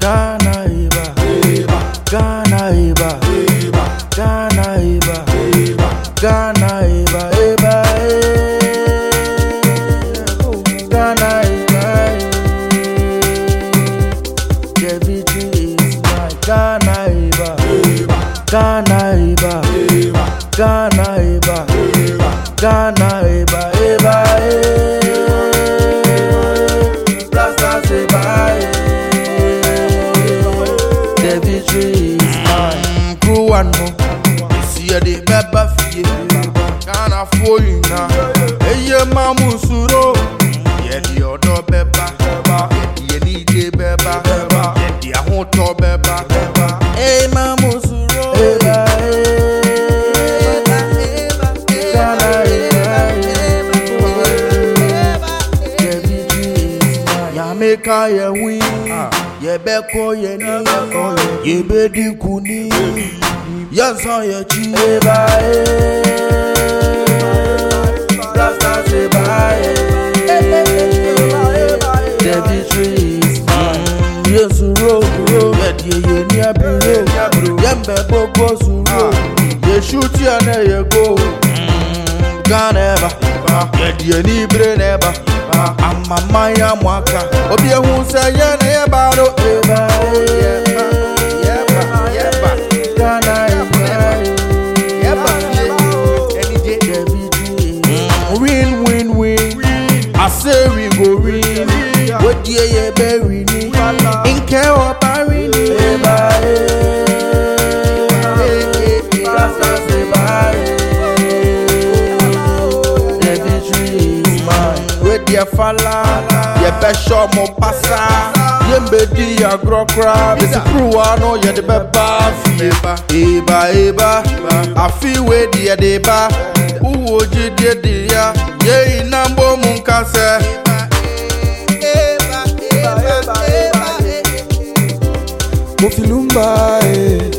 Ghana Eba, Ghana Eba, Ghana Eba, Ghana Eba, Eba, Ghana Eba. The victory is mine. Ghana Eba, Ghana Eba, Ghana Eba, Ghana Eba, Eba. Blasters Eba. The victory is mine. Crew one more. See the beba fie. Ghana for you now. Hey, mamu suro. Yeah, the other beba. Yeah, the beba. Yeah, the ahoto beba. Hey, mamu suro. Ghana the victory is mine. Ya make a win. Ye beko ye ni, ye bedi kuni, yansan ye chi eba blasters eba the victory is mine. Yesu ro, ye ni abiro, yembe boko suro, ye shoot ya ne ye go. Ghana eba, ye ni bre neba. Amama ya mwaka obi ehu se ye na ye baro eba Ghana eba any day win I say we go win what ye bury ni inke o bury ni eba blasters eba the victory is mine. Ye fala, ye besho mo pasa, ye mbedi ya grokra, besi pruano ye de beba eba, afi we di ye deba, uwo jidi diya, ye inambo munkase. Mufilumba